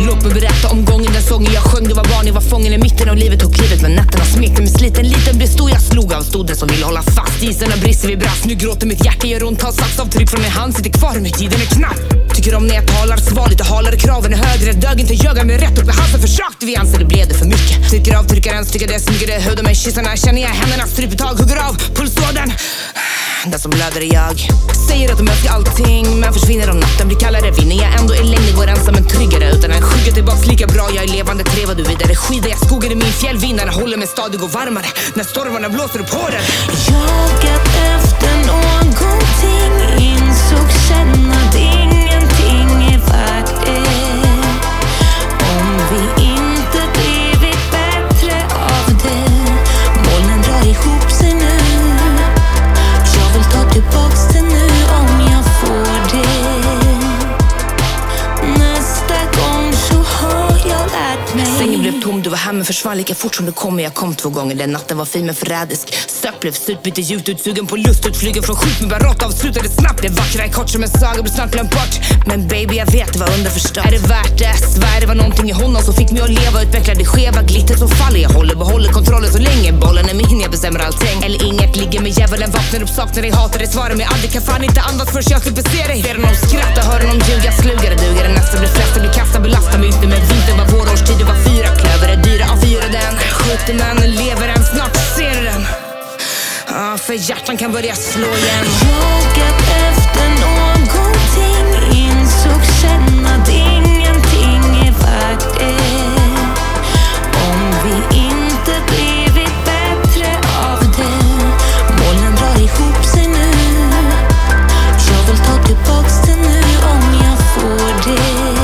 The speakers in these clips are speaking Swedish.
Låt mig berätta om gången den sången jag sjöng. Det var barn, jag var fången i mitten av livet och klivet. Men nätterna smekte mig sliten, liten blev stor. Jag slog av stoden som ville hålla fast. Isen och brister vid brast. Nu gråter mitt hjärta, gör ont. Har saxavtryck från min hand, sitter kvar med tiden är knapp. Tycker om när jag talar, svar lite halare, kraven är högre. Dög inte ljöga mig rätt upp i halsen. Försökte vi anser det blev det för mycket. Trycker av, trycker en, stycker det, smyger det. Hudar mig, kyssarna, känner jag händerna. Stryper tag, hugger av pulsådern. Den som blöder är jag. Säger att de älskar allting, men försvinner om natten blir kallare. Vinner jag ändå i längden, går ensam men tryggare. Utan en skygga tillbaks lika bra, jag är levande. Trevar du vidare, skidar jag skogen i min fjällvindarna. Håller mig stadig och varmare när stormarna blåser upp håren. Jagat efter någonting, insåg sen att ingenting är värt det. Om vi inte blivit bättre av det. Molnen drar ihop sig nu. Jag vill ta tillbaks det nu om jag får det. Nästa gång så har jag lärt mig. Sängen blev tom, du var här men försvann lika fort som du kom. Men jag kom 2 gånger, den natten var fin men förrädisk. Stöp blev slut, bytte ljud ut, sugen på lust. Utflygen från skjut med barott, avslutade snabbt. Det vackra är kort som en saga, blev snart glömt bort. Men baby jag vet det var underförstått. Är det värt det? Svär det var någonting i honom som fick mig att leva. Utveckla det skeva glittret som faller. Jag behåller kontrollen så länge. Bollen är min, jag bestämmer allting. Eller inget, ligger med djävulen, vaknar upp, saknar dig, hatar dig. Svarar mig aldrig, kan fan inte andas förrän jag slipper se dig. Ser någon skratta, hör någon ljuga, slugare, dugare. Nästa blir flesta, blir kasta, belastar mig inte. Men vintern var vår årstid, det var 4 klöver. Är dyra av 4 den. 70 män lever än, snart ser du den. För hjärtan kan börja slå igen. Jagat efter någonting, insåg sen att ingenting är värt det. Om vi inte blivit bättre av det. Molnen drar ihop sig nu. Jag vill ta tillbaks det nu om jag får det.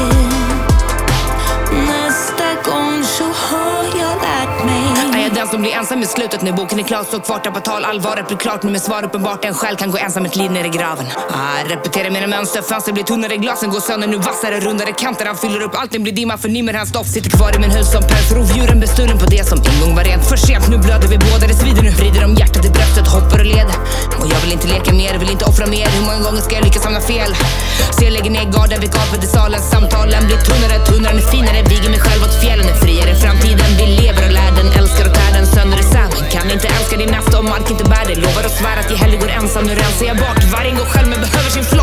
Nästa gång så har jag lärt mig. Är jag den som blir ensam i slutet nu? Boken är klar, så kvartar på tal. Allvaret blir klart nu med svar uppenbart. En själ kan gå ensam ett liv ner i graven. Repeterar mina mönster, fönster blir tunnare. Glasen går sönder, nu vassare, rundare kanter. Han fyller upp, allting blir dimma, förnimmer hans stoff. Sitter kvar i min hus som päls. Rovdjuren bestulen på det som en gång var rent. För sent, nu blöder vi båda, det svider nu. Vrider om hjärtat i bröstet, hoppar och leder. Och jag vill inte leka mer, vill inte offra mer. Hur många gånger ska jag lyckas hamna fel? Så jag lägger ner garden vid gapet i salen. Samtalen blir tunnare, tunnare är finare. Viger mig själv åt fjällen, är friare framtiden. Vi lever och lär den, älskar och tär den sönder i säven. Kan inte älska din nästa om mark inte bär det. Lovar och svär att jag hellre går ensam, nu rensar jag bort. Varje gång själv men behöver sin